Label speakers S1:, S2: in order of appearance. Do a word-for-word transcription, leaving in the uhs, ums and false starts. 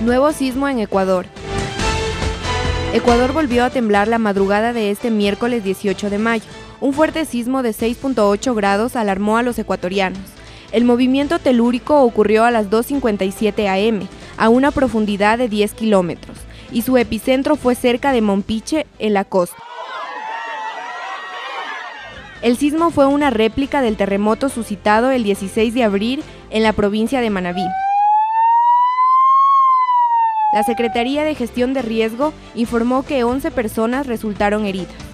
S1: Nuevo sismo en Ecuador. Ecuador volvió a temblar la madrugada de este miércoles dieciocho de mayo. Un fuerte sismo de seis punto ocho grados alarmó a los ecuatorianos. El movimiento telúrico ocurrió a las dos cincuenta y siete a eme, a una profundidad de diez kilómetros, y su epicentro fue cerca de Mompiche, en la costa. El sismo fue una réplica del terremoto suscitado el dieciséis de abril en la provincia de Manabí. La Secretaría de Gestión de Riesgo informó que once personas resultaron heridas.